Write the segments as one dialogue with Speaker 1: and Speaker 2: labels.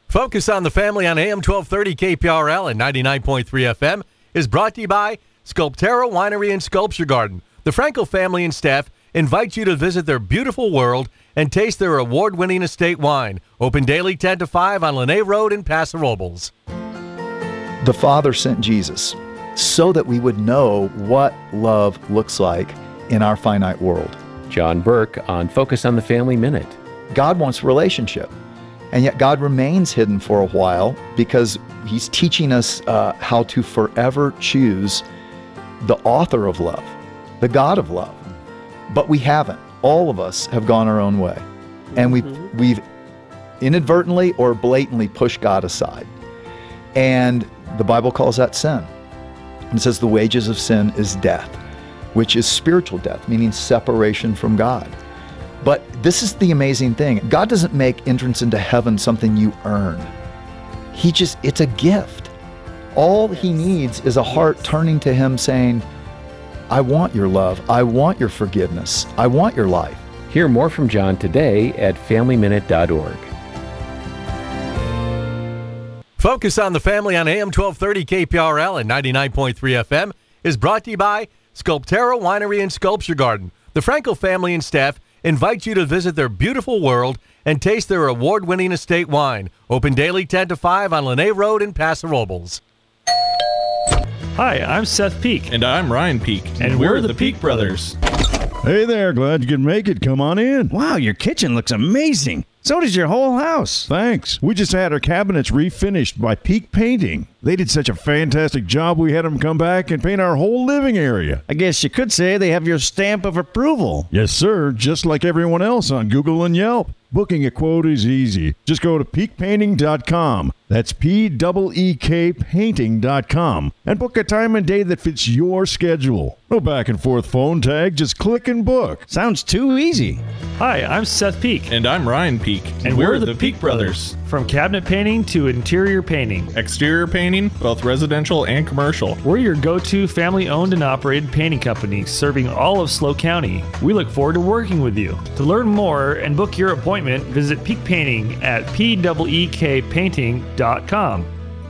Speaker 1: Focus on the Family on AM 1230 KPRL and 99.3 FM is brought to you by Sculptero Winery and Sculpture Garden. The Franco family and staff invite you to visit their beautiful world and taste their award-winning estate wine. Open daily 10 to 5 on Lene Road in Paso Robles.
Speaker 2: The Father sent Jesus so that we would know what love looks like in our finite world.
Speaker 3: John Burke on Focus on the Family Minute.
Speaker 2: God wants relationship, and yet God remains hidden for a while because he's teaching us how to forever choose the author of love, the God of love. But we haven't. All of us have gone our own way, and we've inadvertently or blatantly pushed God aside. And the Bible calls that sin. It says the wages of sin is death, which is spiritual death, meaning separation from God. But this is the amazing thing. God doesn't make entrance into heaven something you earn. It's a gift. All he needs is a heart turning to him saying, I want your love. I want your forgiveness. I want your life.
Speaker 3: Hear more from John today at FamilyMinute.org.
Speaker 1: Focus on the Family on AM 1230 KPRL and 99.3 FM is brought to you by Sculptero Winery and Sculpture Garden. The Franco family and staff invite you to visit their beautiful world and taste their award-winning estate wine. Open daily 10 to 5 on Lene Road in Paso Robles.
Speaker 4: Hi, I'm Seth Peak.
Speaker 5: And I'm Ryan Peak.
Speaker 4: And we're the Peak Brothers.
Speaker 6: Hey there, glad you could make it. Come on in.
Speaker 7: Wow, your kitchen looks amazing. So does your whole house.
Speaker 6: Thanks. We just had our cabinets refinished by Peak Painting. They did such a fantastic job, we had them come back and paint our whole living area.
Speaker 7: I guess you could say they have your stamp of approval.
Speaker 6: Yes, sir, just like everyone else on Google and Yelp. Booking a quote is easy. Just go to peakpainting.com. That's P-E-E-K painting.com. And book a time and day that fits your schedule. No back and forth phone tag, just click and book.
Speaker 7: Sounds too easy.
Speaker 4: Hi, I'm Seth Peak.
Speaker 5: And I'm Ryan Peak.
Speaker 4: And we're the Peak Brothers. From cabinet painting to interior painting.
Speaker 5: Exterior painting, both residential and commercial.
Speaker 4: We're your go-to family-owned and operated painting company serving all of SLO County. We look forward to working with you. To learn more and book your appointment, visit Peak Painting at peekpainting.com.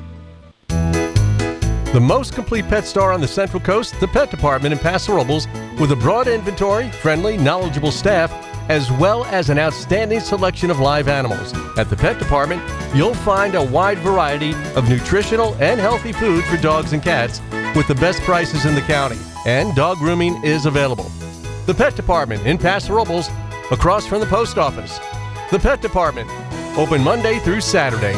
Speaker 1: The most complete pet store on the Central Coast, the Pet Department in Paso Robles, with a broad inventory, friendly, knowledgeable staff, as well as an outstanding selection of live animals. At the Pet Department, you'll find a wide variety of nutritional and healthy food for dogs and cats with the best prices in the county, and dog grooming is available. The Pet Department in Paso Robles, across from the post office. The Pet Department, open Monday through Saturday.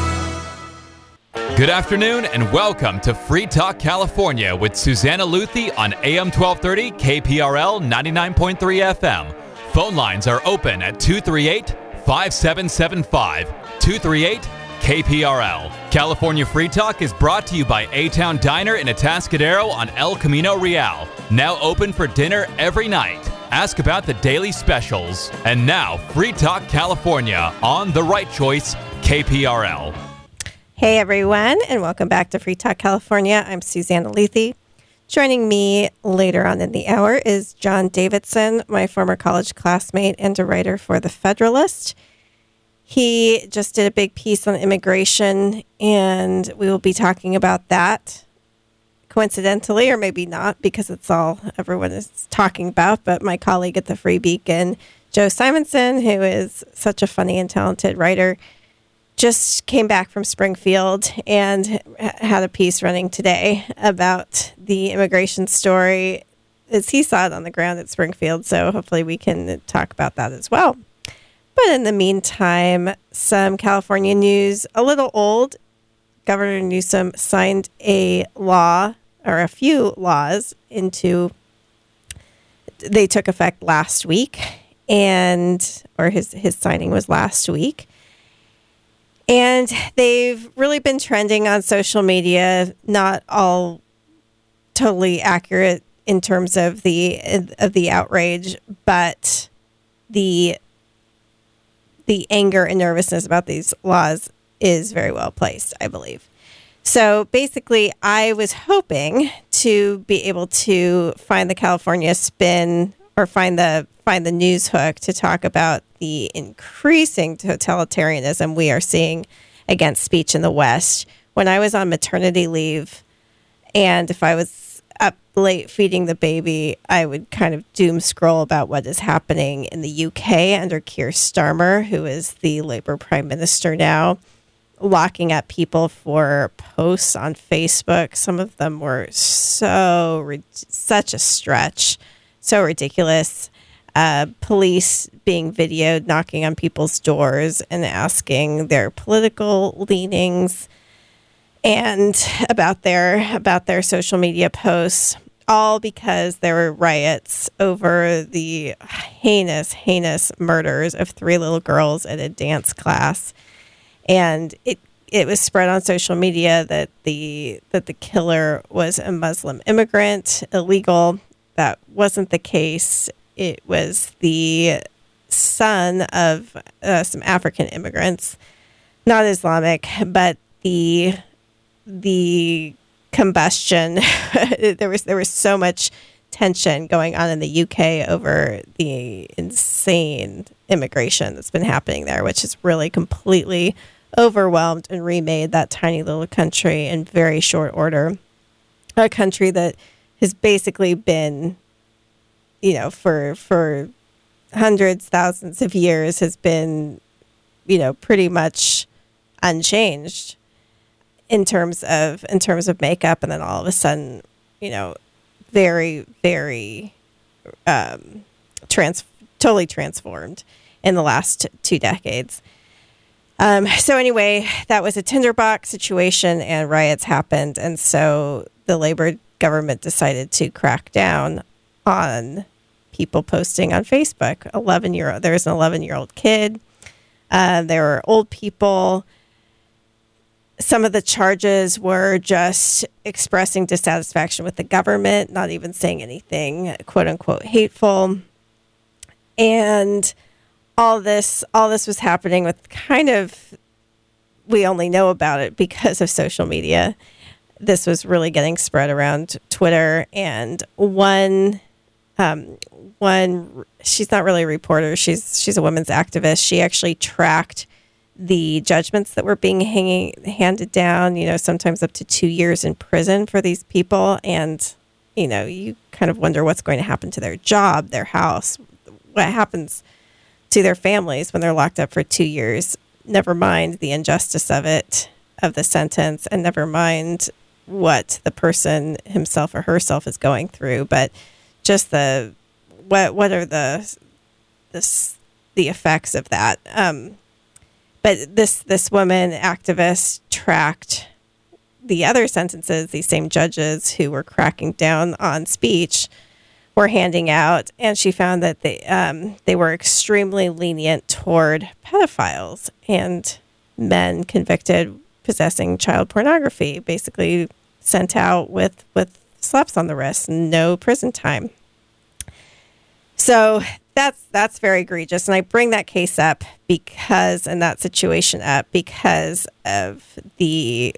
Speaker 8: Good afternoon and welcome to Free Talk California with Susanna Luthi on AM 1230 KPRL 99.3 FM. Phone lines are open at 238-5775, 238-KPRL. California Free Talk is brought to you by A-Town Diner in Atascadero on El Camino Real. Now open for dinner every night. Ask about the daily specials. And now, Free Talk California on The Right Choice, KPRL.
Speaker 9: Hey everyone, and welcome back to Free Talk California. I'm Susanna Luthi. Joining me later on in the hour is John Davidson, my former college classmate and a writer for The Federalist. He just did a big piece on immigration, and we will be talking about that coincidentally, or maybe not, because it's all everyone is talking about. But my colleague at the Free Beacon, Joe Simonson, who is such a funny and talented writer, just came back from Springfield and had a piece running today about the immigration story as he saw it on the ground at Springfield. So hopefully we can talk about that as well. But in the meantime, some California news, a little old. Governor Newsom signed a law, or a few laws, they took effect last week, or his signing was last week. And they've really been trending on social media, not all totally accurate in terms of the outrage, but the anger and nervousness about these laws is very well placed, I believe. So basically, I was hoping to be able to find the California spin, or find the news hook to talk about the increasing totalitarianism we are seeing against speech in the West. When I was on maternity leave, and if I was up late feeding the baby, I would kind of doom scroll about what is happening in the UK under Keir Starmer, who is the Labour Prime Minister now, locking up people for posts on Facebook. Some of them were such a stretch, so ridiculous. Police being videoed knocking on people's doors and asking their political leanings and about their social media posts, all because there were riots over the heinous murders of 3 little girls at a dance class. And it was spread on social media that the killer was a Muslim immigrant, illegal. That wasn't the case. It was the son of some African immigrants, not Islamic, but the combustion. there was so much tension going on in the UK over the insane immigration that's been happening there, which has really completely overwhelmed and remade that tiny little country in very short order. A country that has basically been, for hundreds, thousands of years has been, pretty much unchanged in terms of makeup, and then all of a sudden, very, very totally transformed in the last 2 decades. So anyway, that was a tinderbox situation, and riots happened, and so the Labour government decided to crack down on people posting on Facebook. There was an 11-year-old kid. There were old people. Some of the charges were just expressing dissatisfaction with the government, not even saying anything quote unquote hateful. And all this was happening with we only know about it because of social media. This was really getting spread around Twitter, and one she's not really a reporter. She's a women's activist. She actually tracked the judgments that were being handed down, sometimes up to 2 years in prison for these people. And, you kind of wonder what's going to happen to their job, their house, what happens to their families when they're locked up for 2 years. Never mind the injustice of the sentence, and never mind what the person himself or herself is going through, but just what are the effects of that. But this woman activist tracked the other sentences these same judges who were cracking down on speech were handing out, and she found that they were extremely lenient toward pedophiles and men convicted possessing child pornography, basically sent out with slaps on the wrist and no prison time. So that's very egregious, and I bring that case up and that situation up because of these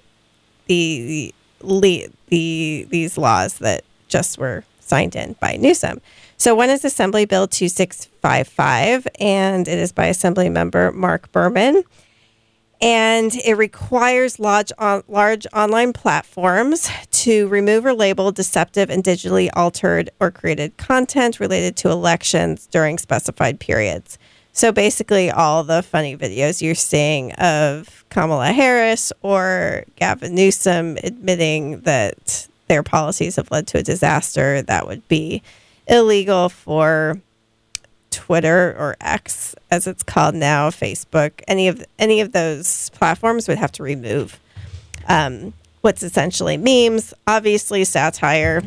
Speaker 9: laws that just were signed in by Newsom. So one is Assembly Bill 2655, and it is by Assembly Member Mark Berman. And it requires large online platforms to remove or label deceptive and digitally altered or created content related to elections during specified periods. So basically all the funny videos you're seeing of Kamala Harris or Gavin Newsom admitting that their policies have led to a disaster, that would be illegal for Twitter, or X as it's called now, Facebook. Any of those platforms would have to remove what's essentially memes, obviously satire,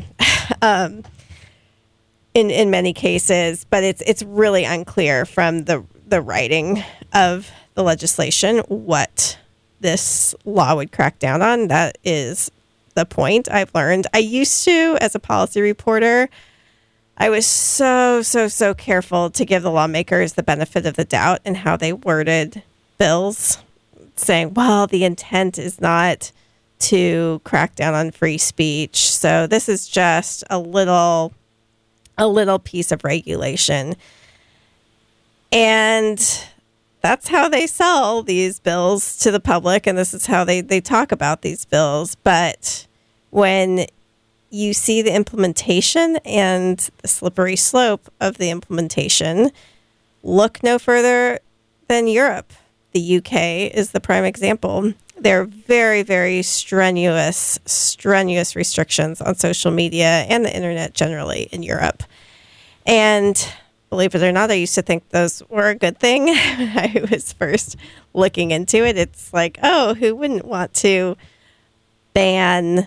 Speaker 9: in many cases, but it's really unclear from the writing of the legislation what this law would crack down on. That is the point I've learned. I used to, as a policy reporter, I was so careful to give the lawmakers the benefit of the doubt in how they worded bills, saying, well, the intent is not to crack down on free speech. So this is just a little piece of regulation. And that's how they sell these bills to the public, and this is how they talk about these bills. But when you see the implementation and the slippery slope of the implementation, look no further than Europe. The UK is the prime example. There are very, very strenuous restrictions on social media and the internet generally in Europe. And believe it or not, I used to think those were a good thing when I was first looking into it. It's like, oh, who wouldn't want to ban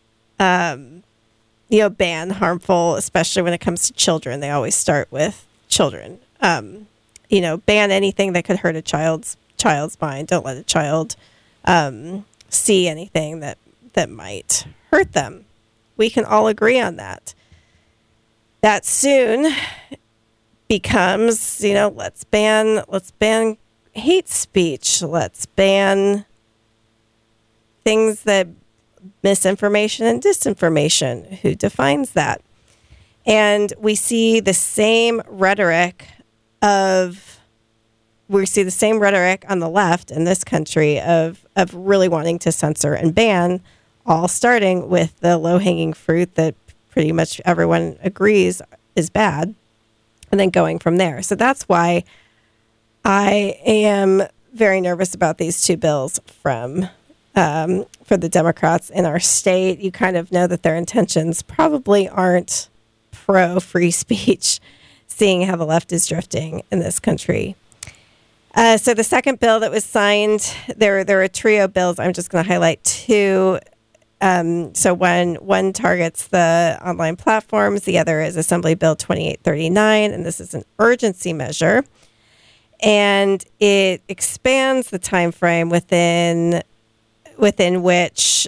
Speaker 9: harmful, especially when it comes to children. They always start with children. Ban anything that could hurt a child's mind. Don't let a child see anything that might hurt them. We can all agree on that. That soon becomes, let's ban hate speech. Let's ban things that misinformation and disinformation. Who defines that? And we see the same rhetoric on the left in this country of really wanting to censor and ban, all starting with the low-hanging fruit that pretty much everyone agrees is bad, and then going from there. So that's why I am very nervous about these two bills for the Democrats in our state. You kind of know that their intentions probably aren't pro-free speech, seeing how the left is drifting in this country. So the second bill that was signed, there are a trio of bills. I'm just going to highlight two. So one targets the online platforms. The other is Assembly Bill 2839, and this is an urgency measure. And it expands the time frame within which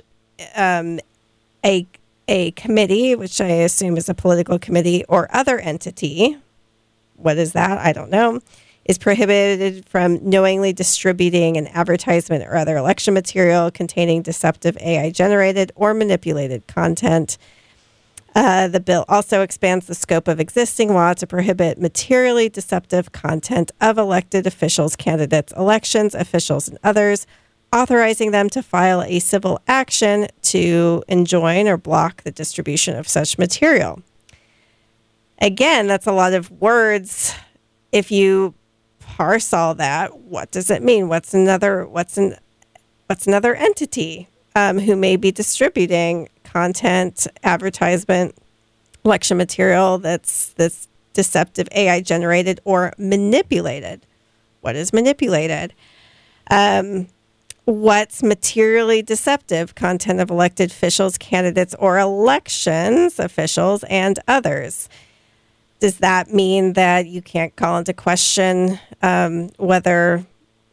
Speaker 9: a committee, which I assume is a political committee or other entity, what is that? I don't know, is prohibited from knowingly distributing an advertisement or other election material containing deceptive AI-generated or manipulated content. The bill also expands the scope of existing law to prohibit materially deceptive content of elected officials, candidates, elections officials, and others, authorizing them to file a civil action to enjoin or block the distribution of such material. Again, that's a lot of words. If you parse all that, what does it mean? What's another entity who may be distributing content, advertisement, election material that's deceptive, AI generated or manipulated? What is manipulated? What's materially deceptive? Content of elected officials, candidates, or elections officials and others. Does that mean that you can't call into question whether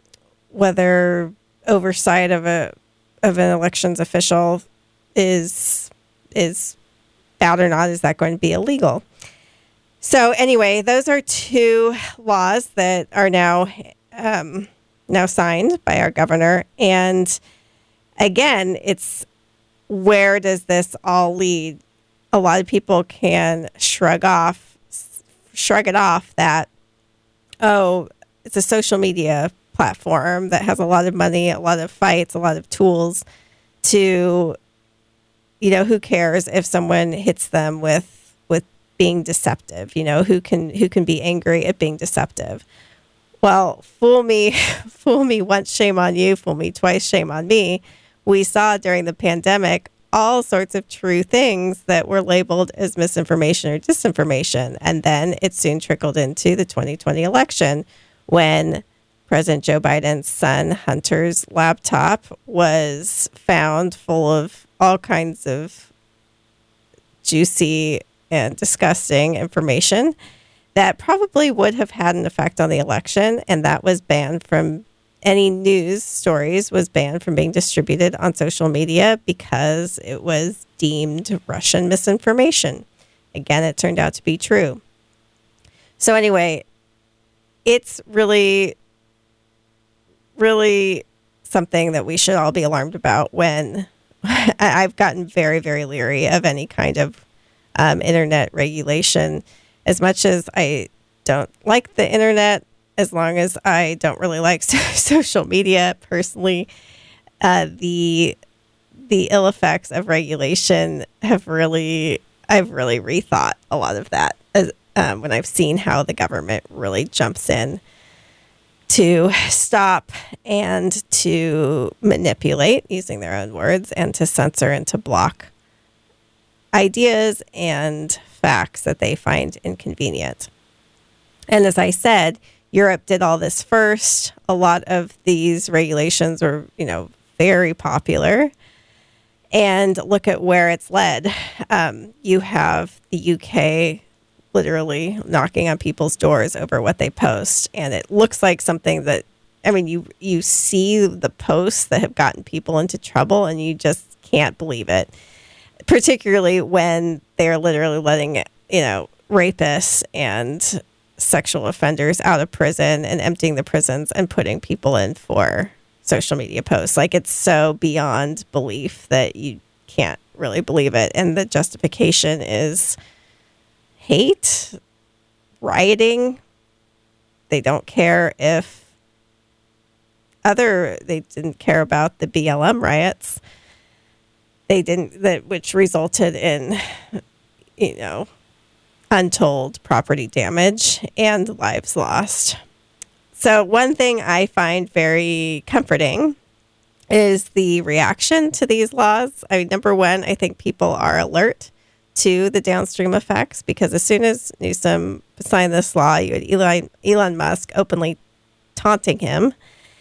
Speaker 9: oversight of an elections official is bad or not? Is that going to be illegal? So anyway, those are two laws that are now signed by our governor. And again, it's where does this all lead? A lot of people can shrug it off that, oh, it's a social media platform that has a lot of money, a lot of fights, a lot of tools to, who cares if someone hits them with being deceptive, who can be angry at being deceptive. Well, fool me once, shame on you. Fool me twice, shame on me. We saw during the pandemic all sorts of true things that were labeled as misinformation or disinformation. And then it soon trickled into the 2020 election when President Joe Biden's son, Hunter's laptop was found full of all kinds of juicy and disgusting information that probably would have had an effect on the election. And that was banned from any news stories, was banned from being distributed on social media because it was deemed Russian misinformation. Again, it turned out to be true. So anyway, it's really, really something that we should all be alarmed about when I've gotten very, very leery of any kind of internet regulation. As much as I don't like the internet, as long as I don't really like social media personally, the ill effects of regulation I've really rethought a lot of that when I've seen how the government really jumps in to stop and to manipulate, using their own words, and to censor and to block ideas and facts that they find inconvenient. And as I said, Europe did all this first. A lot of these regulations were, very popular. And look at where it's led. You have the UK literally knocking on people's doors over what they post. And it looks like something that, you see the posts that have gotten people into trouble and you just can't believe it. Particularly when they're literally letting, rapists and sexual offenders out of prison and emptying the prisons and putting people in for social media posts. Like, it's so beyond belief that you can't really believe it. And the justification is hate, rioting. They don't care if they didn't care about the BLM riots. Which resulted in, untold property damage and lives lost. So one thing I find very comforting is the reaction to these laws. Number one, I think people are alert to the downstream effects, because as soon as Newsom signed this law, you had Elon Musk openly taunting him,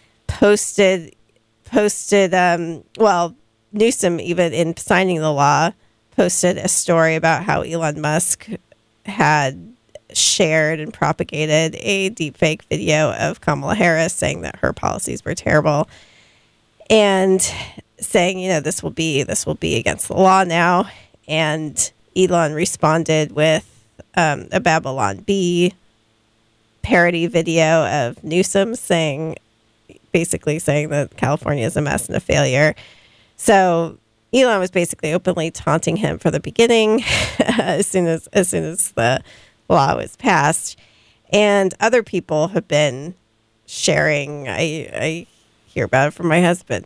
Speaker 9: Newsom, even in signing the law, posted a story about how Elon Musk had shared and propagated a deepfake video of Kamala Harris saying that her policies were terrible, and saying, this will be against the law now. And Elon responded with a Babylon Bee parody video of Newsom basically saying that California is a mess and a failure. So Elon was basically openly taunting him for the beginning as soon as the law was passed. And other people have been sharing. I hear about it from my husband,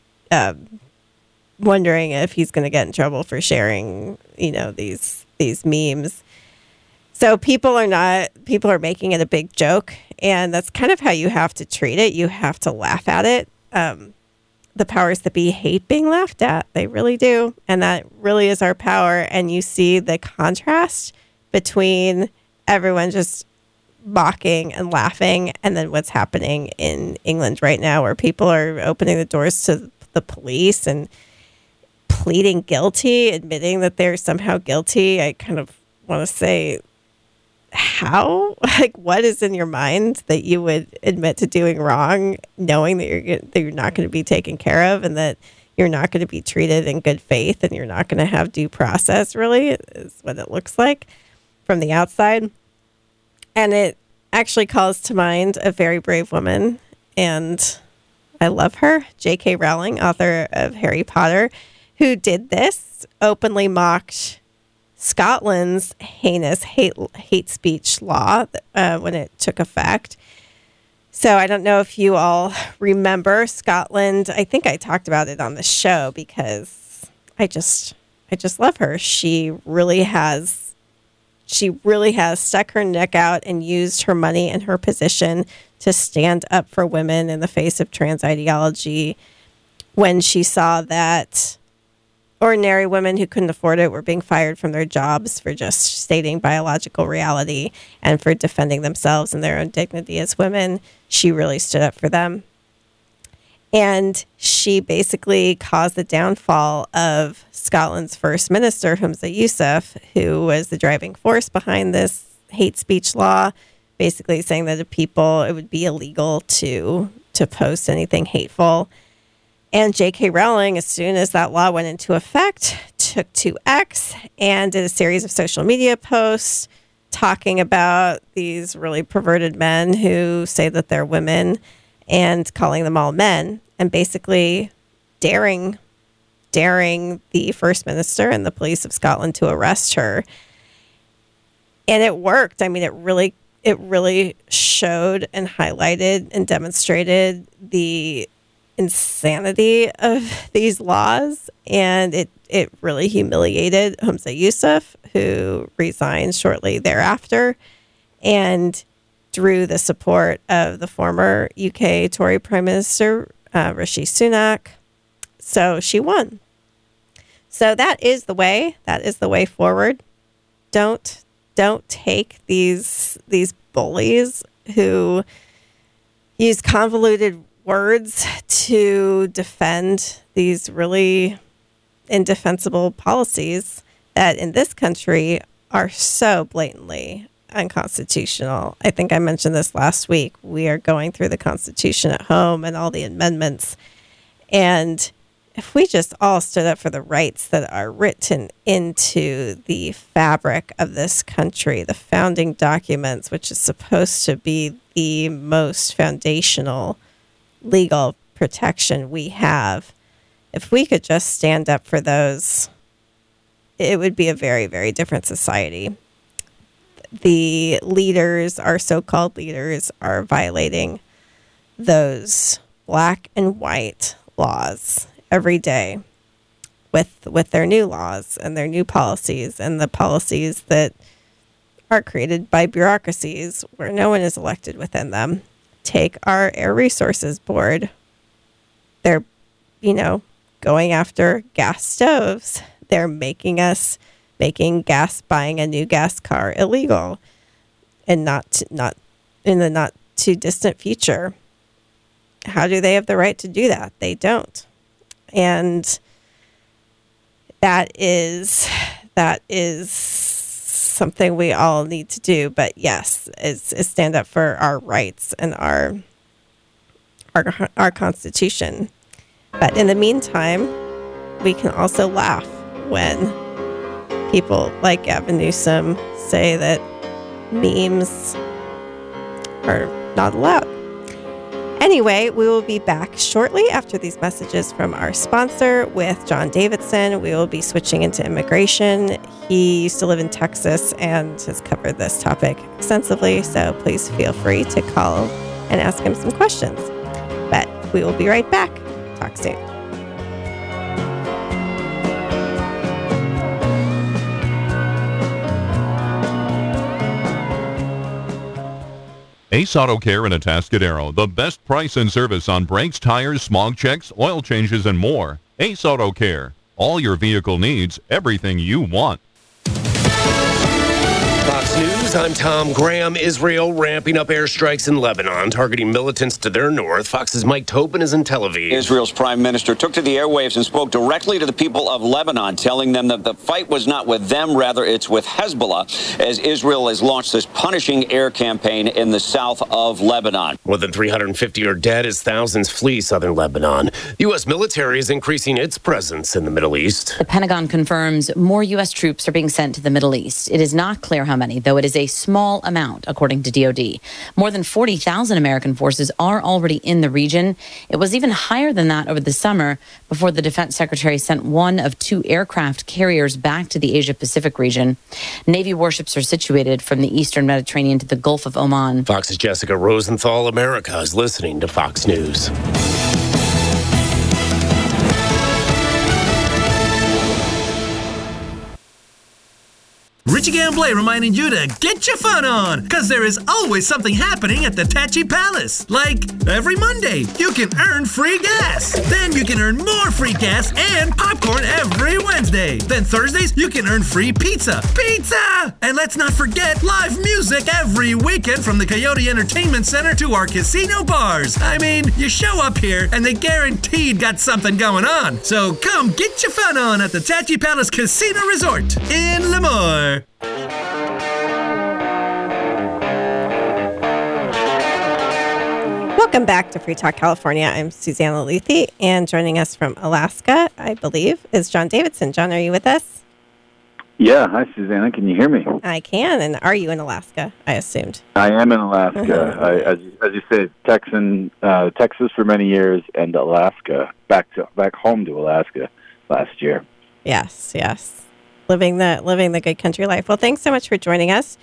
Speaker 9: wondering if he's going to get in trouble for sharing, these memes. So people are making it a big joke, and that's kind of how you have to treat it. You have to laugh at it. The powers that be hate being laughed at. They really do. And that really is our power. And you see the contrast between everyone just mocking and laughing, and then what's happening in England right now, where people are opening the doors to the police and pleading guilty, admitting that they're somehow guilty. I kind of want to say, how? Like, what is in your mind that you would admit to doing wrong, knowing that you're not going to be taken care of, and that you're not going to be treated in good faith, and you're not going to have due process, really, is what it looks like from the outside. And it actually calls to mind a very brave woman, and I love her, J.K. Rowling, author of Harry Potter, who did this, openly mocked Scotland's heinous hate speech law when it took effect. So I don't know if you all remember Scotland. I think I talked about it on the show because I just love her. She really has stuck her neck out and used her money and her position to stand up for women in the face of trans ideology when she saw that ordinary women who couldn't afford it were being fired from their jobs for just stating biological reality and for defending themselves and their own dignity as women. She really stood up for them. And she basically caused the downfall of Scotland's First Minister, Humza Yousaf, who was the driving force behind this hate speech law, basically saying that it would be illegal to post anything hateful. And J.K. Rowling, as soon as that law went into effect, took to X and did a series of social media posts talking about these really perverted men who say that they're women and calling them all men, and basically daring the First Minister and the police of Scotland to arrest her. And it worked. I mean, it really it really showed and highlighted and demonstrated the insanity of these laws, and it really humiliated Humza Yousaf, who resigned shortly thereafter, and drew the support of the former UK Tory Prime Minister Rishi Sunak. So she won. So that is the way. That is the way forward. Don't take these bullies who use convoluted words to defend these really indefensible policies that in this country are so blatantly unconstitutional. I think I mentioned this last week. We are going through the Constitution at home and all the amendments. And if we just all stood up for the rights that are written into the fabric of this country, the founding documents, which is supposed to be the most foundational legal protection we have, if we could just stand up for those, it would be a very, very different society. The leaders, our so-called leaders, are violating those black and white laws every day with their new laws and their new policies, and the policies that are created by bureaucracies where no one is elected within them. Take our Air Resources Board. They're, going after gas stoves. They're making buying a new gas car illegal, and not in the not too distant future. How do they have the right to do that? They don't. And that is something we all need to do. But yes, is stand up for our rights and our Constitution. But in the meantime, we can also laugh when people like Gavin Newsom say that memes are not allowed. Anyway, we will be back shortly after these messages from our sponsor with John Davidson. We will be switching into immigration. He used to live in Texas and has covered this topic extensively, so please feel free to call and ask him some questions. But we will be right back. Talk soon.
Speaker 10: Ace Auto Care in Atascadero, the best price and service on brakes, tires, smog checks, oil changes, and more. Ace Auto Care, all your vehicle needs, everything you want.
Speaker 11: Fox News, I'm Tom Graham. Israel ramping up airstrikes in Lebanon, targeting militants to their north. Fox's Mike Tobin is in Tel Aviv.
Speaker 12: Israel's prime minister took to the airwaves and spoke directly to the people of Lebanon, telling them that the fight was not with them, rather it's with Hezbollah, as Israel has launched this punishing air campaign in the south of Lebanon.
Speaker 11: More than 350 are dead as thousands flee southern Lebanon. The U.S. military is increasing its presence in the Middle East.
Speaker 13: The Pentagon confirms more U.S. troops are being sent to the Middle East. It is not clear how many, though it is a small amount, according to DoD. More than 40,000 American forces are already in the region. It was even higher than that over the summer before the defense secretary sent one of two aircraft carriers back to the Asia-Pacific region. Navy warships are situated from the eastern Mediterranean to the Gulf of Oman.
Speaker 11: Fox's Jessica Rosenthal. America is listening to Fox News.
Speaker 14: Richie Gamblay reminding you to get your fun on, because there is always something happening at the Tachi Palace. Like every Monday, you can earn free gas. Then you can earn more free gas and popcorn every Wednesday. Then Thursdays, you can earn free pizza. Pizza! And let's not forget live music every weekend from the Coyote Entertainment Center to our casino bars. I mean, you show up here and they guaranteed got something going on. So come get your fun on at the Tachi Palace Casino Resort in Lemoore.
Speaker 9: Welcome back to Free Talk California. I'm Susanna Lethe, and joining us from Alaska, I believe, is John Davidson. John, are you with us?
Speaker 15: Yeah. Hi, Susanna. Can you hear me?
Speaker 9: I can. And are you in Alaska? I assumed.
Speaker 15: I am in Alaska. As you said, Texas for many years, and Alaska, back home to Alaska last year.
Speaker 9: Yes. Living the good country life. Well, thanks so much for joining us.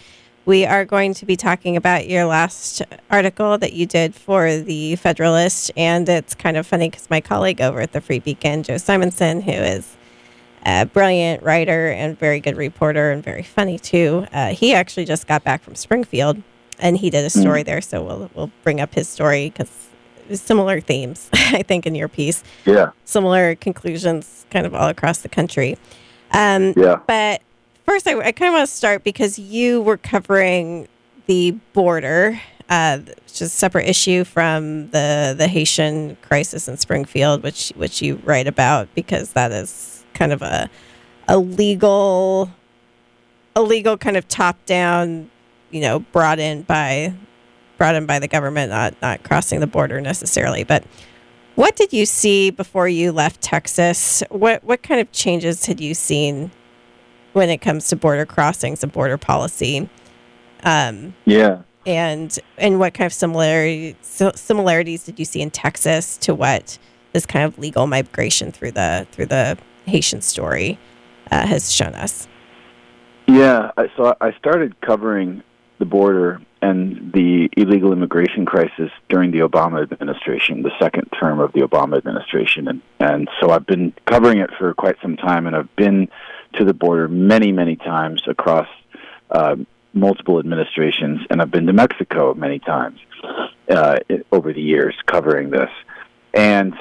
Speaker 9: We are going to be talking about your last article that you did for the Federalist, and it's kind of funny because my colleague over at the Free Beacon, Joe Simonson, who is a brilliant writer and very good reporter and very funny too, he actually just got back from Springfield, and he did a story there, so we'll bring up his story because similar themes, I think, in your piece.
Speaker 15: Yeah.
Speaker 9: Similar conclusions kind of all across the country. But first, I kind of want to start because you were covering the border, which is a separate issue from the Haitian crisis in Springfield, which you write about because that is kind of a legal kind of top down, brought in by the government, not crossing the border necessarily. But what did you see before you left Texas? What kind of changes had you seen when it comes to border crossings and border policy? And what kind of similarities did you see in Texas to what this kind of legal migration through the Haitian story has shown us?
Speaker 15: Yeah, so I started covering the border and the illegal immigration crisis during the Obama administration, the second term of the Obama administration. And so I've been covering it for quite some time, and I've been to the border many, many times across multiple administrations, and I've been to Mexico many times over the years covering this. And,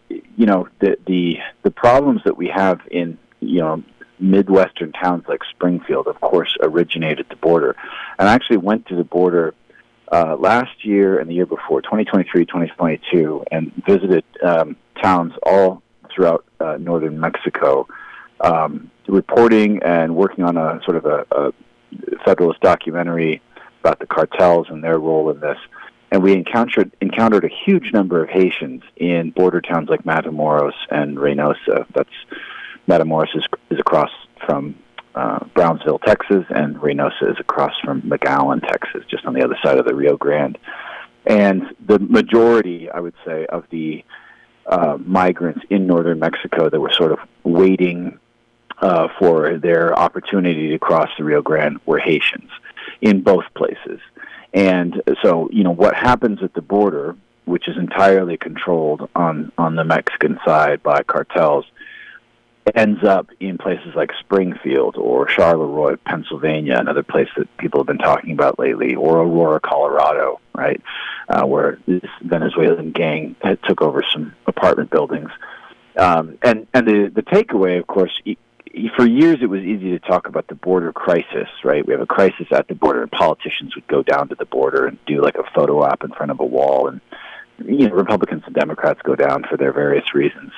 Speaker 15: the problems that we have in, Midwestern towns like Springfield, of course, originated at the border. And I actually went to the border last year and the year before, 2023, 2022, and visited towns all throughout northern Mexico, reporting and working on a sort of a Federalist documentary about the cartels and their role in this. And we encountered a huge number of Haitians in border towns like Matamoros and Reynosa. Matamoros is across from Brownsville, Texas, and Reynosa is across from McAllen, Texas, just on the other side of the Rio Grande. And the majority, I would say, of the migrants in northern Mexico that were sort of waiting for their opportunity to cross the Rio Grande were Haitians in both places. And so, what happens at the border, which is entirely controlled on the Mexican side by cartels, ends up in places like Springfield or Charleroi, Pennsylvania, another place that people have been talking about lately, or Aurora, Colorado, right, where this Venezuelan gang took over some apartment buildings. And the takeaway, of course, for years it was easy to talk about the border crisis, right? We have a crisis at the border, and politicians would go down to the border and do like a photo op in front of a wall, and Republicans and Democrats go down for their various reasons.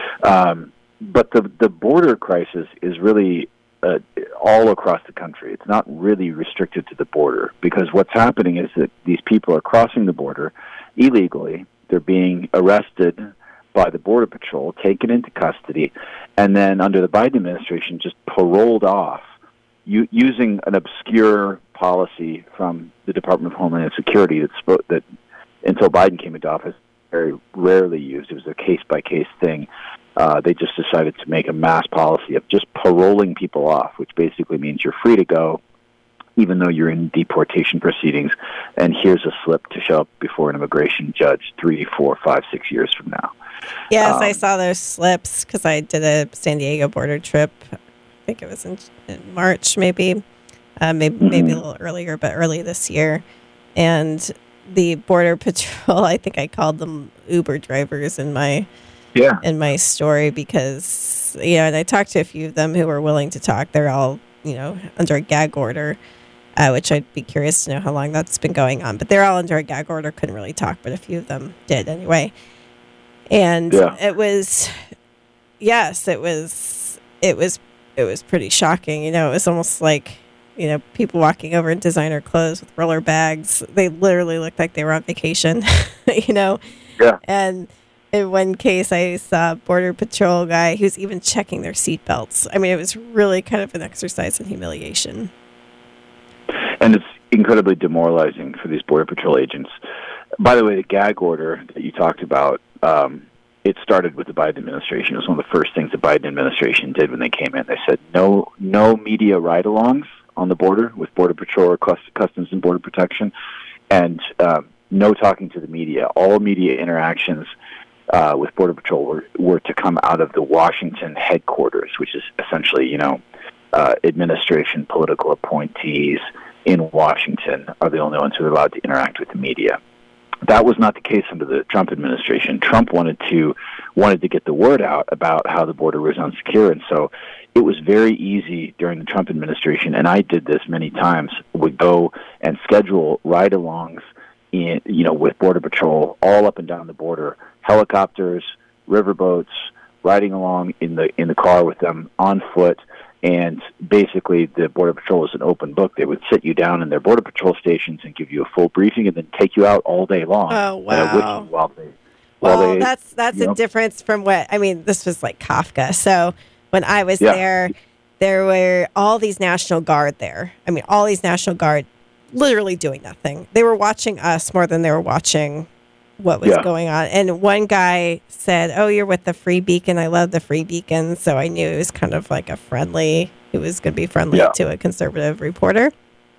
Speaker 15: But the border crisis is really all across the country. It's not really restricted to the border, because what's happening is that these people are crossing the border illegally. They're being arrested by the Border Patrol, taken into custody, and then under the Biden administration just paroled off using an obscure policy from the Department of Homeland Security that until Biden came into office, very rarely used. It was a case-by-case thing. They just decided to make a mass policy of just paroling people off, which basically means you're free to go, even though you're in deportation proceedings, and here's a slip to show up before an immigration judge 3, 4, 5, 6 years from now.
Speaker 9: Yes, I saw those slips because I did a San Diego border trip. I think it was in March, maybe a little earlier, but early this year. And the Border Patrol, I think I called them Uber drivers in my story because, and I talked to a few of them who were willing to talk. They're all, under a gag order, which I'd be curious to know how long that's been going on. But they're all under a gag order, couldn't really talk, but a few of them did anyway. And it was pretty shocking. It was almost like, people walking over in designer clothes with roller bags. They literally looked like they were on vacation, Yeah. And in one case, I saw a Border Patrol guy who's even checking their seatbelts. I mean, it was really kind of an exercise in humiliation.
Speaker 15: And it's incredibly demoralizing for these Border Patrol agents. By the way, the gag order that you talked about, it started with the Biden administration. It was one of the first things the Biden administration did when they came in. They said no media ride-alongs on the border with Border Patrol or Customs and Border Protection, and no talking to the media. All media interactions with Border Patrol were to come out of the Washington headquarters, which is essentially, administration, political appointees in Washington are the only ones who are allowed to interact with the media. That was not the case under the Trump administration. Trump wanted to get the word out about how the border was unsecure, and so it was very easy during the Trump administration, and I did this many times, would go and schedule ride-alongs with Border Patrol all up and down the border, helicopters, riverboats, riding along in the car with them on foot. And basically, the Border Patrol was an open book. They would sit you down in their Border Patrol stations and give you a full briefing, and then take you out all day long.
Speaker 9: Oh, wow! That's a difference from this was like Kafka. So when I was there were all these National Guard there. All these National Guard literally doing nothing. They were watching us more than they were watching what was going on. And one guy said, "Oh, you're with the Free Beacon. I love the Free Beacon." So I knew it was kind of like it was going to be friendly to a conservative reporter.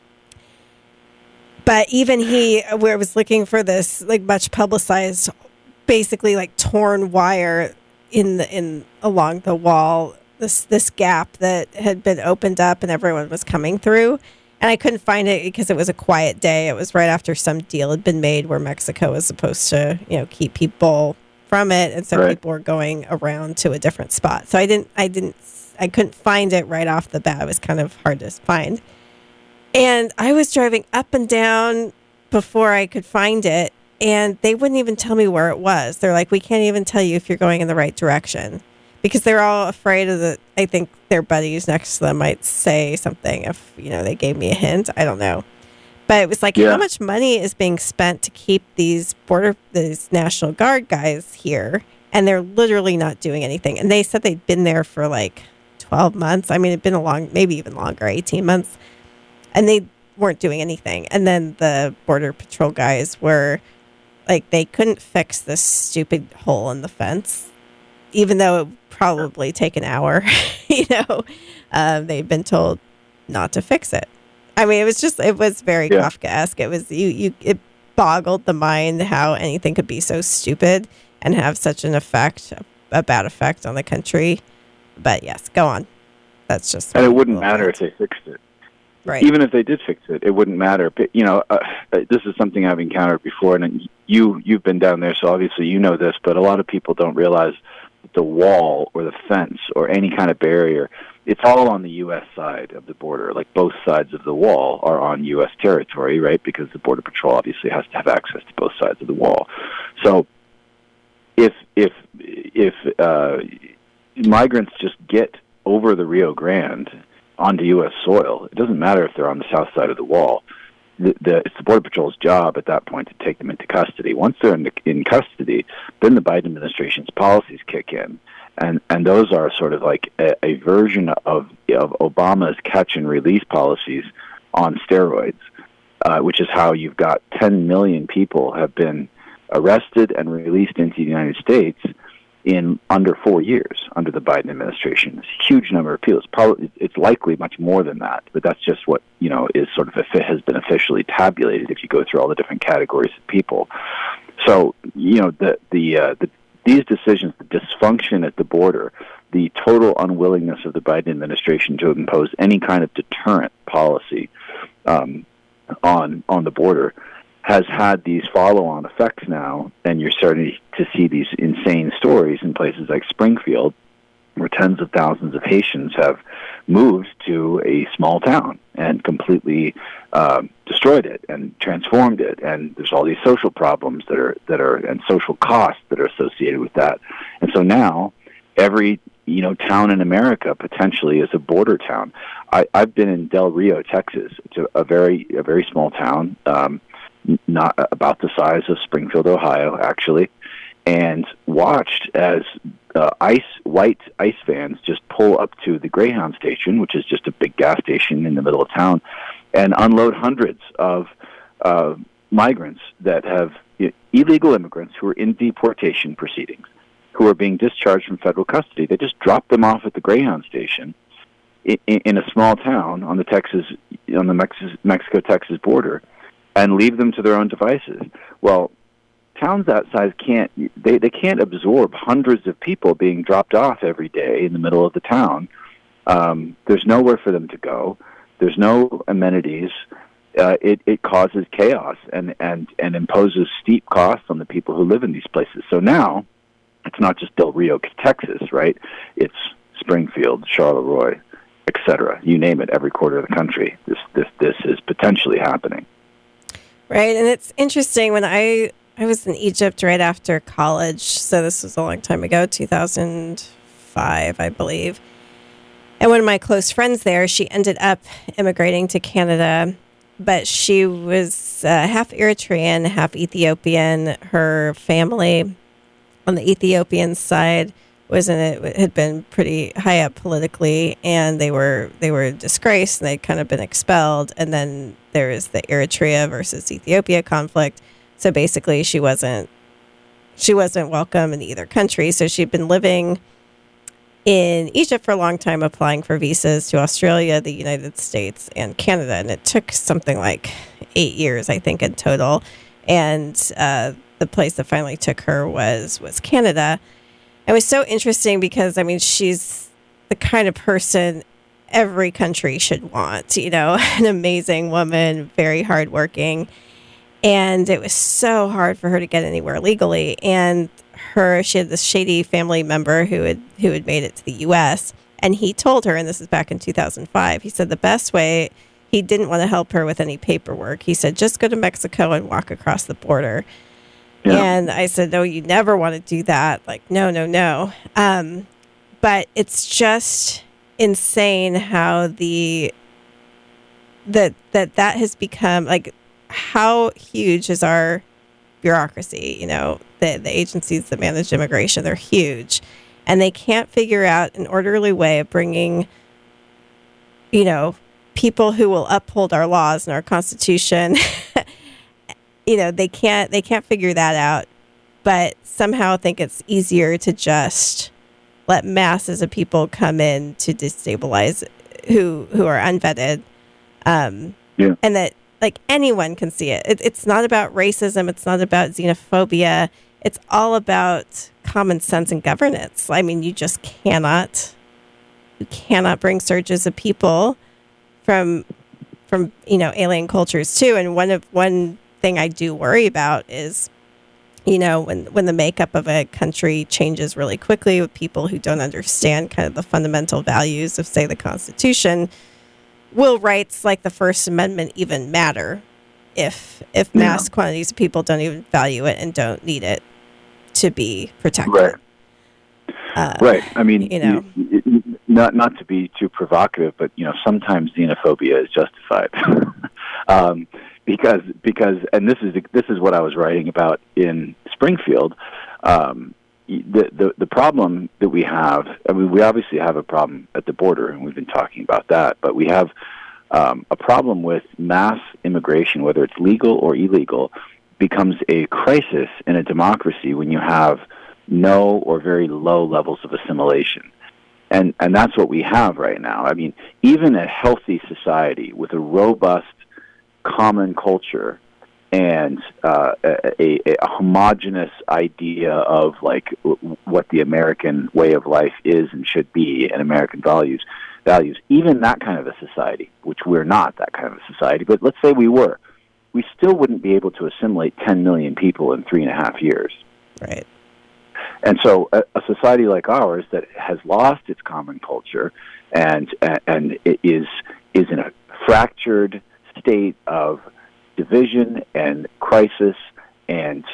Speaker 9: But even where I was looking for this like much publicized, basically like torn wire along the wall, this gap that had been opened up and everyone was coming through. And I couldn't find it because it was a quiet day. It was right after some deal had been made where Mexico was supposed to, keep people from it, and so people were going around to a different spot. So I couldn't find it right off the bat. It was kind of hard to find. And I was driving up and down before I could find it, and they wouldn't even tell me where it was. They're like, "We can't even tell you if you're going in the right direction." Because they're all afraid I think their buddies next to them might say something if, they gave me a hint. I don't know. But it was like, how much money is being spent to keep these National Guard guys here? And they're literally not doing anything. And they said they'd been there for like 12 months. It'd been maybe even longer, 18 months. And they weren't doing anything. And then the Border Patrol guys were like, they couldn't fix this stupid hole in the fence, even though it probably take an hour. They've been told not to fix it. It was very Kafkaesque. It was it boggled the mind how anything could be so stupid and have such a bad effect on the country. But yes, go on. That's just.
Speaker 15: And it wouldn't matter if they fixed it. Right. Even if they did fix it, it wouldn't matter. But, this is something I've encountered before, and you've been down there, so obviously you know this. But a lot of people don't realize the wall or the fence or any kind of barrier, it's all on the U.S. side of the border. Like both sides of the wall are on U.S. territory, right? Because the Border Patrol obviously has to have access to both sides of the wall. So if migrants just get over the Rio Grande onto U.S. soil, it doesn't matter if they're on the south side of the wall. It's the Border Patrol's job at that point to take them into custody. Once they're in custody, then the Biden administration's policies kick in, and those are sort of like a version of Obama's catch and release policies on steroids, which is how you've got 10 million people have been arrested and released into the United States in under 4 years under the Biden administration. It's a huge number of people. It's likely much more than that, but that's just what is sort of has been officially tabulated if you go through all the different categories of people. So these decisions, the dysfunction at the border, the total unwillingness of the Biden administration to impose any kind of deterrent policy on the border has had these follow-on effects now, and you're starting to see these insane stories in places like Springfield, where tens of thousands of Haitians have moved to a small town and completely destroyed it and transformed it. And there's all these social problems that are and social costs that are associated with that. And so now every town in America potentially is a border town. I've been in Del Rio, Texas. It's a very small town. Not about the size of Springfield, Ohio, actually, and watched as white ICE vans just pull up to the Greyhound station, which is just a big gas station in the middle of town, and unload hundreds of migrants that have illegal immigrants who are in deportation proceedings, who are being discharged from federal custody. They just drop them off at the Greyhound station, in a small town on the Mexico-Texas border and leave them to their own devices. Well, towns that size can't absorb hundreds of people being dropped off every day in the middle of the town. There's nowhere for them to go. There's no amenities. It causes chaos and imposes steep costs on the people who live in these places. So now it's not just Del Rio, Texas, right? It's Springfield, Charleroi, etc. You name it, every quarter of the country. This is potentially happening.
Speaker 9: Right, and it's interesting when I was in Egypt right after college, so this was a long time ago, 2005, I believe. And one of my close friends there, she ended up immigrating to Canada, but she was half Eritrean, half Ethiopian. Her family on the Ethiopian side had been pretty high up politically, and they were disgraced, and they'd kind of been expelled. And then there was the Eritrea versus Ethiopia conflict. So basically, she wasn't welcome in either country. So she'd been living in Egypt for a long time, applying for visas to Australia, the United States, and Canada. And it took something like 8 years, I think, in total. And the place that finally took her was Canada. It was so interesting because, I mean, she's the kind of person every country should want, an amazing woman, very hardworking. And it was so hard for her to get anywhere legally. And she had this shady family member who had made it to the U.S. And he told her, and this is back in 2005, he said the best way, he didn't want to help her with any paperwork. He said, just go to Mexico and walk across the border. Yeah. And I said, no, you never want to do that. Like, no. But it's just insane how that has become, like, how huge is our bureaucracy? The agencies that manage immigration, they're huge. And they can't figure out an orderly way of bringing, people who will uphold our laws and our Constitution. They can't figure that out, but somehow think it's easier to just let masses of people come in to destabilize who are unvetted. And that, like, anyone can see it. It's not about racism. It's not about xenophobia. It's all about common sense and governance. I mean, you just cannot bring surges of people from alien cultures too. And one thing I do worry about is, when the makeup of a country changes really quickly with people who don't understand kind of the fundamental values of, say, the Constitution, will rights like the First Amendment even matter if mass quantities of people don't even value it and don't need it to be protected?
Speaker 15: Right. I mean, not to be too provocative, but sometimes xenophobia is justified. Because and this is what I was writing about in Springfield. The problem that we have, I mean, we obviously have a problem at the border, and we've been talking about that, but we have a problem with mass immigration, whether it's legal or illegal, becomes a crisis in a democracy when you have no or very low levels of assimilation. And that's what we have right now. I mean, even a healthy society with a robust common culture and a homogenous idea of, like, what the American way of life is and should be, and American values, even that kind of a society, which we're not that kind of a society, but let's say we were, we still wouldn't be able to assimilate 10 million people in 3.5 years.
Speaker 9: Right.
Speaker 15: And so a society like ours that has lost its common culture and it is in a fractured state of division and crisis and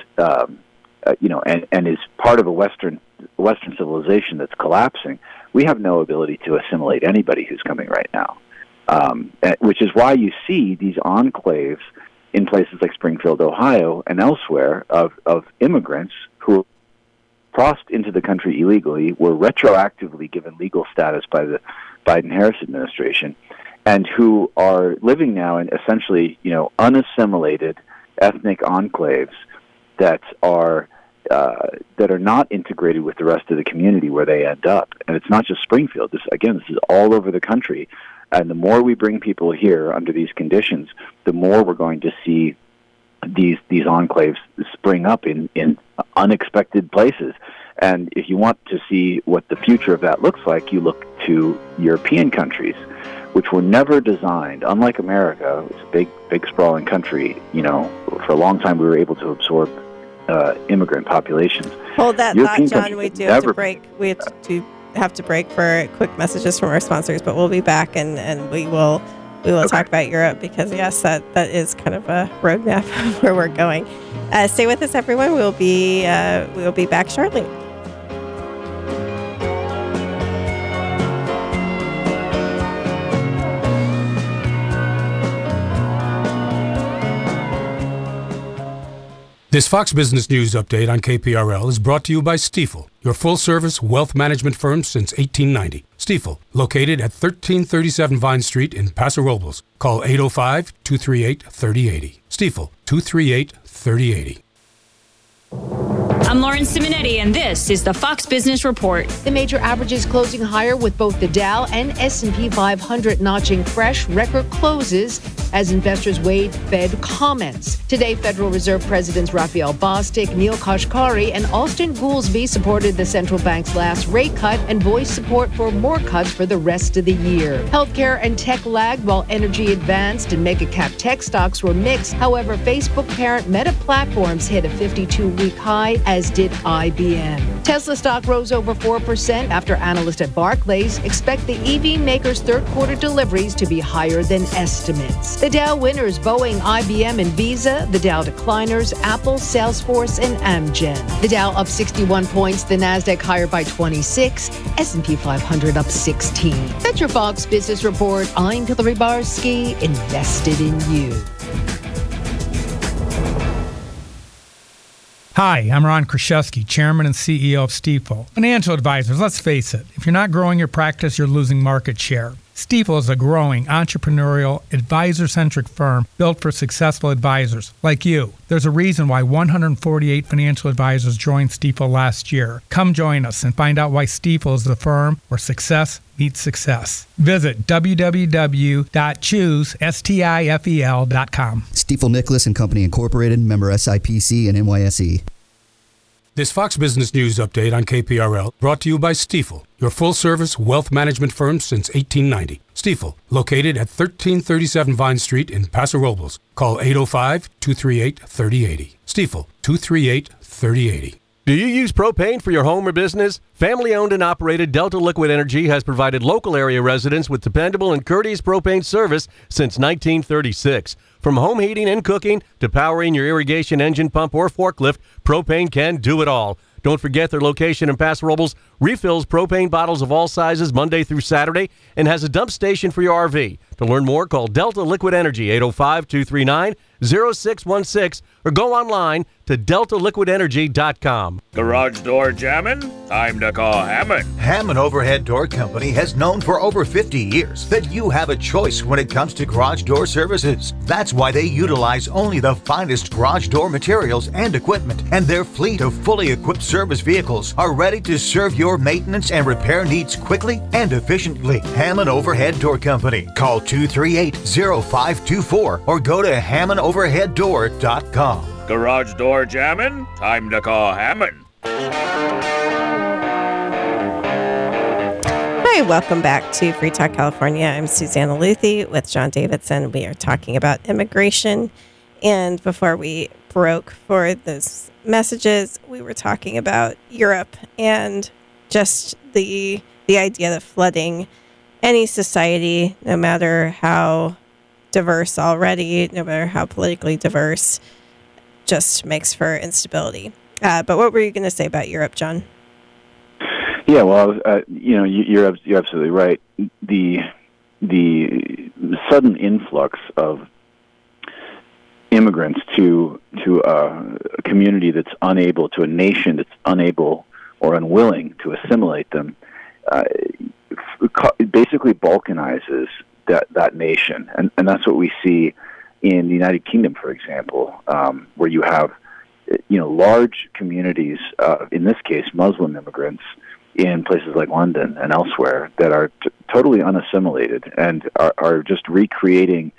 Speaker 15: is part of a Western civilization that's collapsing, we have no ability to assimilate anybody who's coming right now. Which is why you see these enclaves in places like Springfield, Ohio, and elsewhere of immigrants who crossed into the country illegally, were retroactively given legal status by the Biden-Harris administration, and who are living now in essentially, unassimilated ethnic enclaves that are that are not integrated with the rest of the community where they end up. And it's not just Springfield. This is all over the country. And the more we bring people here under these conditions, the more we're going to see these enclaves spring up in unexpected places. And if you want to see what the future of that looks like, you look to European countries, which were never designed, unlike America. It's a big sprawling country. For a long time we were able to absorb immigrant populations.
Speaker 9: Hold that
Speaker 15: European
Speaker 9: thought, John. We do have to break. We have to break for quick messages from our sponsors, but we'll be back and we will talk about Europe, because yes, that is kind of a roadmap where we're going. Stay with us, everyone. We'll be back shortly.
Speaker 16: This Fox Business News update on KPRL is brought to you by Stifel, your full-service wealth management firm since 1890. Stifel, located at 1337 Vine Street in Paso Robles. Call 805-238-3080. Stifel, 238-3080.
Speaker 17: I'm Lauren Simonetti, and this is the Fox Business Report.
Speaker 18: The major averages closing higher, with both the Dow and S&P 500 notching fresh record closes as investors weighed Fed comments. Today, Federal Reserve Presidents Raphael Bostic, Neil Kashkari, and Austin Goolsbee supported the central bank's last rate cut and voiced support for more cuts for the rest of the year. Healthcare and tech lagged while energy advanced, and mega-cap tech stocks were mixed. However, Facebook parent Meta Platforms hit a 52-week high, as did IBM. Tesla stock rose over 4% after analysts at Barclays expect the EV maker's third-quarter deliveries to be higher than estimates. The Dow winners, Boeing, IBM, and Visa. The Dow decliners, Apple, Salesforce, and Amgen. The Dow up 61 points, the Nasdaq higher by 26, S&P 500 up 16. That's your Fox Business Report. I'm Hillary Barsky, invested in you.
Speaker 19: Hi, I'm Ron Kraszewski, Chairman and CEO of Stifel. Financial advisors, let's face it, if you're not growing your practice, you're losing market share. Stifel is a growing, entrepreneurial, advisor-centric firm built for successful advisors like you. There's a reason why 148 financial advisors joined Stifel last year. Come join us and find out why Stifel is the firm where success meets success. Visit www.choosestifel.com.
Speaker 20: Stifel Nicholas and Company Incorporated, member SIPC and NYSE.
Speaker 16: This Fox Business News update on KPRL brought to you by Stifel, your full-service wealth management firm since 1890. Stifel, located at 1337 Vine Street in Paso Robles. Call 805-238-3080. Stifel, 238-3080.
Speaker 1: Do you use propane for your home or business? Family-owned and operated Delta Liquid Energy has provided local area residents with dependable and courteous propane service since 1936. From home heating and cooking to powering your irrigation engine, pump, or forklift, propane can do it all. Don't forget their location in Paso Robles refills propane bottles of all sizes Monday through Saturday and has a dump station for your RV. To learn more, call Delta Liquid Energy, 805-239-0616, or go online to deltaliquidenergy.com.
Speaker 21: Garage door jamming? Time to call Hammond. Hammond Overhead Door Company has known for over 50 years that you have a choice when it comes to garage door services. That's why they utilize only the finest garage door materials and equipment, and their fleet of fully equipped service vehicles are ready to serve your maintenance and repair needs quickly and efficiently. Hammond Overhead Door Company. Call 238-0524 or go to HammondOverheadDoor.com. Garage door jamming? Time to call Hammond.
Speaker 9: Hi, welcome back to Free Talk California. I'm Susanna Luthi with John Davidson. We are talking about immigration. And before we broke for those messages, we were talking about Europe and just the idea that flooding any society, no matter how diverse already, no matter how politically diverse, just makes for instability. But what were you going to say about Europe, John?
Speaker 15: Yeah, well, you're absolutely right. The sudden influx of immigrants to a community that's unable, to a nation that's unable or unwilling to assimilate them, basically balkanizes that nation, and that's what we see in the United Kingdom, for example, where you have large communities, in this case, Muslim immigrants, in places like London and elsewhere that are totally unassimilated and are just recreating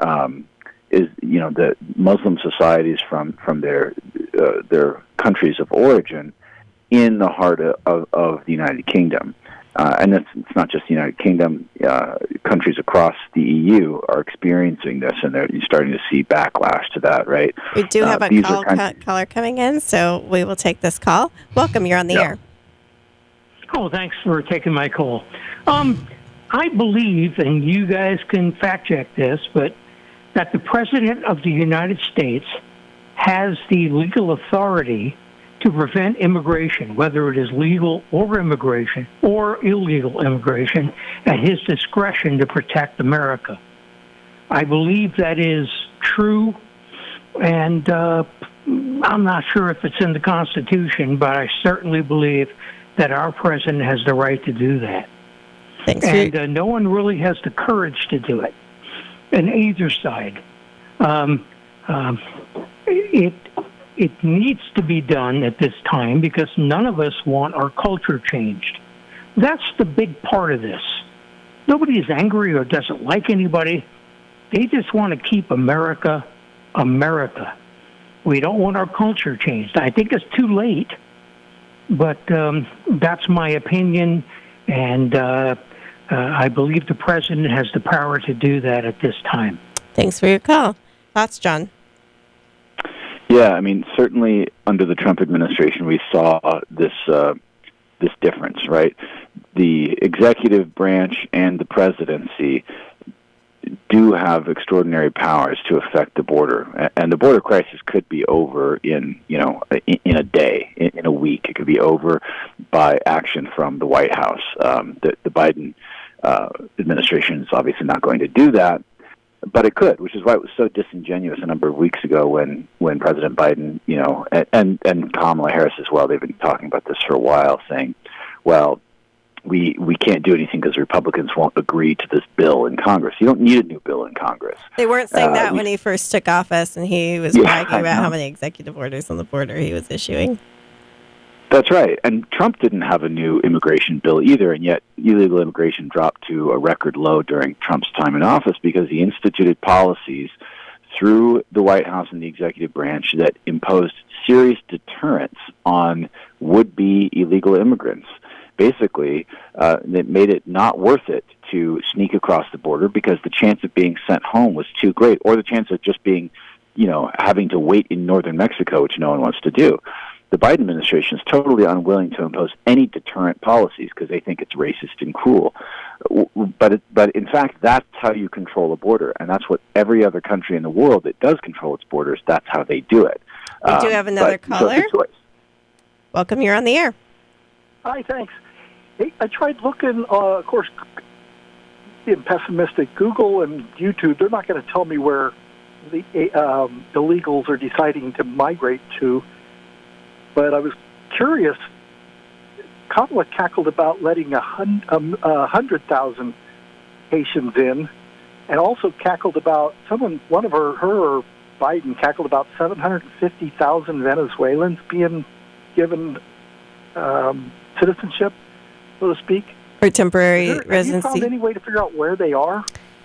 Speaker 15: the Muslim societies from their countries of origin in the heart of the United Kingdom. And it's not just the United Kingdom. Countries across the EU are experiencing this, and you're starting to see backlash to that, right?
Speaker 9: We do have a caller coming in, so we will take this call. Welcome, you're on the air.
Speaker 2: Oh, thanks for taking my call. I believe, and you guys can fact-check this, but that the President of the United States has the legal authority to prevent immigration, whether it is legal or immigration or illegal immigration, at his discretion to protect America. I believe that is true, and I'm not sure if it's in the Constitution, but I certainly believe that our president has the right to do that.
Speaker 9: Thanks.
Speaker 2: And no one really has the courage to do it, on either side. It needs to be done at this time because none of us want our culture changed. That's the big part of this. Nobody is angry or doesn't like anybody. They just want to keep America, America. We don't want our culture changed. I think it's too late, but that's my opinion, and I believe the president has the power to do that at this time.
Speaker 9: Thanks for your call. Thoughts, John?
Speaker 15: Yeah, I mean, certainly under the Trump administration, we saw this difference, right? The executive branch and the presidency do have extraordinary powers to affect the border, and the border crisis could be over in a day, in a week. It could be over by action from the White House. The Biden administration is obviously not going to do that, but it could, which is why it was so disingenuous a number of weeks ago when President Biden, and Kamala Harris as well, they've been talking about this for a while, saying, well, we can't do anything because Republicans won't agree to this bill in Congress. You don't need a new bill in Congress.
Speaker 9: They weren't saying that when he first took office, and he was bragging about how many executive orders on the border he was issuing.
Speaker 15: That's right. And Trump didn't have a new immigration bill either, and yet illegal immigration dropped to a record low during Trump's time in office because he instituted policies through the White House and the executive branch that imposed serious deterrents on would-be illegal immigrants. Basically, that made it not worth it to sneak across the border because the chance of being sent home was too great, or the chance of just being, having to wait in northern Mexico, which no one wants to do. The Biden administration is totally unwilling to impose any deterrent policies because they think it's racist and cruel. But in fact, that's how you control a border, and that's what every other country in the world that does control its borders, that's how they do it.
Speaker 9: We do have another caller. Welcome, you're on the air.
Speaker 22: Hi, thanks. Hey, I tried looking, of course, being pessimistic, Google and YouTube, they're not going to tell me where the illegals are deciding to migrate to. But I was curious. Kamala cackled about letting 100,000 Haitians in, and also cackled about one of her or Biden cackled about 750,000 Venezuelans being given citizenship, so to speak,
Speaker 9: or temporary residency.
Speaker 22: Have you found any way to figure out where they are?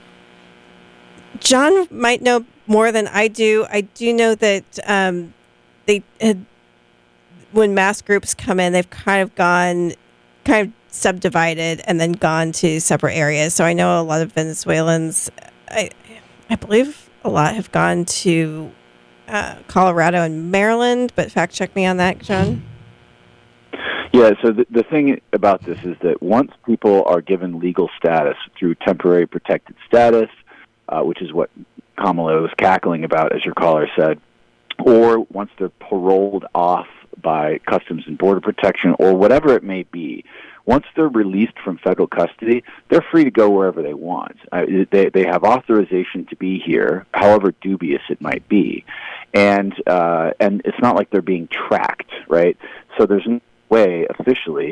Speaker 9: John might know more than I do. I do know that they had. When mass groups come in, they've kind of subdivided and then gone to separate areas. So I know a lot of Venezuelans, I believe a lot have gone to Colorado and Maryland, but fact check me on that, John.
Speaker 15: Yeah, so the thing about this is that once people are given legal status through temporary protected status, which is what Kamala was cackling about, as your caller said, or once they're paroled off by Customs and Border Protection or whatever it may be, once they're released from federal custody, they're free to go wherever they want. They have authorization to be here, however dubious it might be, and it's not like they're being tracked, right? So there's no way officially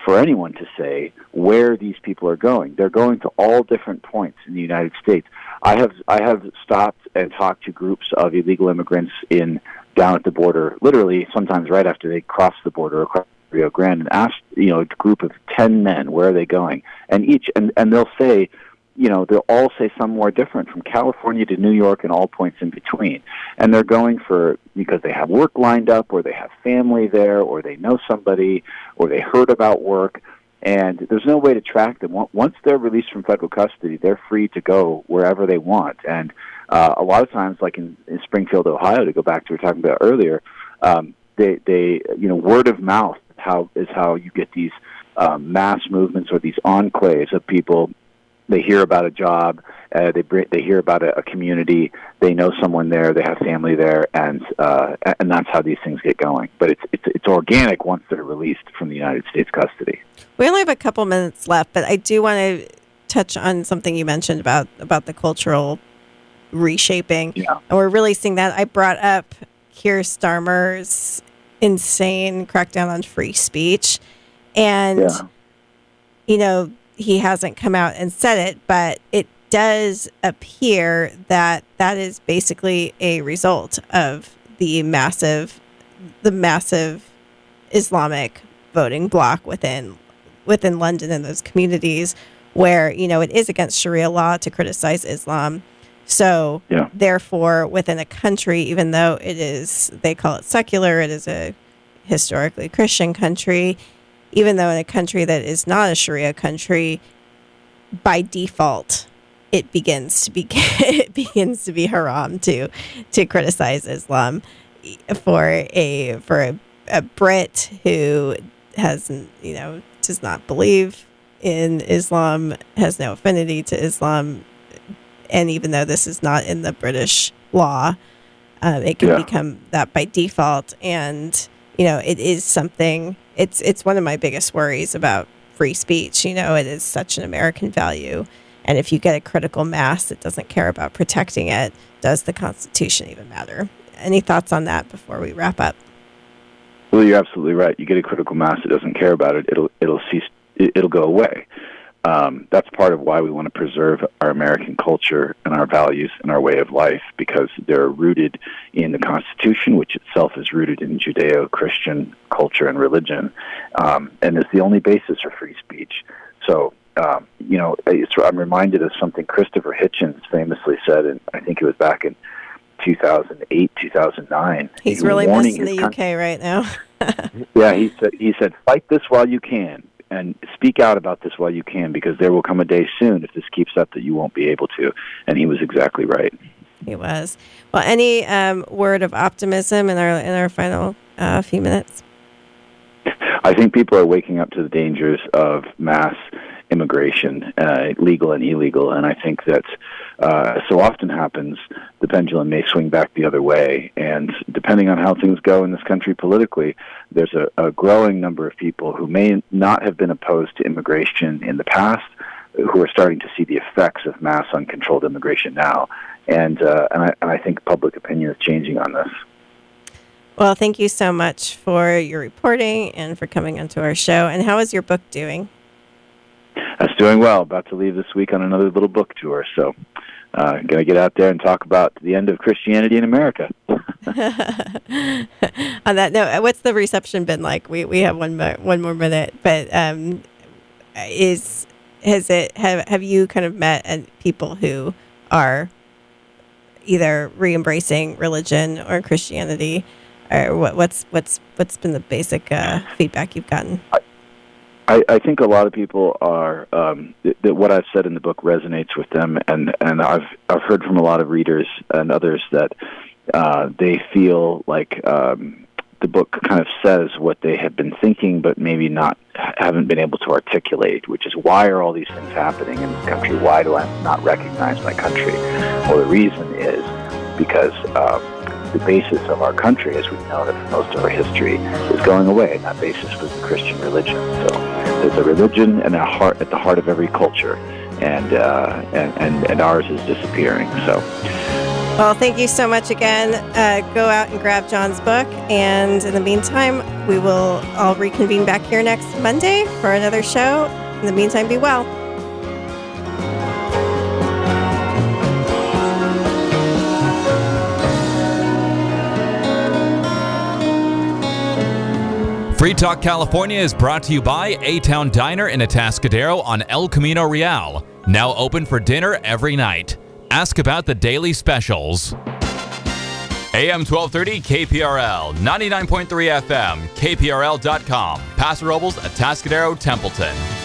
Speaker 15: for anyone to say where these people are going. They're going to all different points in the United States. I have stopped and talked to groups of illegal immigrants down at the border, literally sometimes right after they cross the border across Rio Grande, and asked, a group of 10 men, where are they going? And they'll say, they'll all say somewhere different, from California to New York and all points in between. And they're going because they have work lined up, or they have family there, or they know somebody, or they heard about work. And there's no way to track them. Once they're released from federal custody, they're free to go wherever they want. And a lot of times, like in Springfield, Ohio, to go back to what we were talking about earlier, they word of mouth is how you get these mass movements or these enclaves of people. They hear about a job, they hear about a community, they know someone there, they have family there, and that's how these things get going. But it's organic once they're released from the United States custody.
Speaker 9: We only have a couple minutes left, but I do want to touch on something you mentioned about the cultural reshaping.
Speaker 15: Yeah.
Speaker 9: And we're really seeing that. I brought up Keir Starmer's insane crackdown on free speech, and he hasn't come out and said it, but it does appear that is basically a result of the massive Islamic voting bloc within London and those communities where, it is against Sharia law to criticize Islam. So therefore, within a country, even though they call it secular, it is a historically Christian country, even though in a country that is not a Sharia country, by default, it begins to be haram to criticize Islam. For a Brit who does not believe in Islam, has no affinity to Islam, and even though this is not in the British law, it can become that by default. And it is something. It's one of my biggest worries about free speech. It is such an American value, and if you get a critical mass that doesn't care about protecting it, does the Constitution even matter? Any thoughts on that before we wrap up?
Speaker 15: Well, you're absolutely right. You get a critical mass that doesn't care about it, it'll cease. It'll go away. That's part of why we want to preserve our American culture and our values and our way of life, because they're rooted in the Constitution, which itself is rooted in Judeo-Christian culture and religion, and is the only basis for free speech. So, I'm reminded of something Christopher Hitchens famously said, and I think it was back in 2008, 2009.
Speaker 9: He's really missing the UK right now.
Speaker 15: Yeah, he said, fight this while you can, and speak out about this while you can, because there will come a day soon, if this keeps up, that you won't be able to. And he was exactly right.
Speaker 9: He was. Well, any word of optimism in our final few minutes?
Speaker 15: I think people are waking up to the dangers of mass immigration, legal and illegal, and I think that so often happens, the pendulum may swing back the other way, and depending on how things go in this country politically, there's a growing number of people who may not have been opposed to immigration in the past, who are starting to see the effects of mass uncontrolled immigration now, and I think public opinion is changing on this.
Speaker 9: Well, thank you so much for your reporting and for coming onto our show. And how is your book doing?
Speaker 15: It's doing well. About to leave this week on another little book tour, so going to get out there and talk about the end of Christianity in America.
Speaker 9: On that note, what's the reception been like? We have one more minute, but have you kind of met people who are either re-embracing religion or Christianity, or what's been the basic feedback you've gotten?
Speaker 15: I think a lot of people are that what I've said in the book resonates with them, and I've heard from a lot of readers and others that they feel like the book kind of says what they have been thinking, but maybe haven't been able to articulate, which is, why are all these things happening in this country? Why do I not recognize my country? Well, the reason is because the basis of our country, as we know that for most of our history, is going away, and that basis was the Christian religion. So there's a religion and a heart at the heart of every culture, and ours is disappearing. So
Speaker 9: Well, thank you so much again. Go out and grab John's book. And in the meantime, we will all reconvene back here next Monday for another show. In the meantime, be well.
Speaker 8: Free Talk California is brought to you by A-Town Diner in Atascadero on El Camino Real. Now open for dinner every night. Ask about the daily specials. AM 1230 KPRL, 99.3 FM, KPRL.com, Paso Robles, Atascadero, Templeton.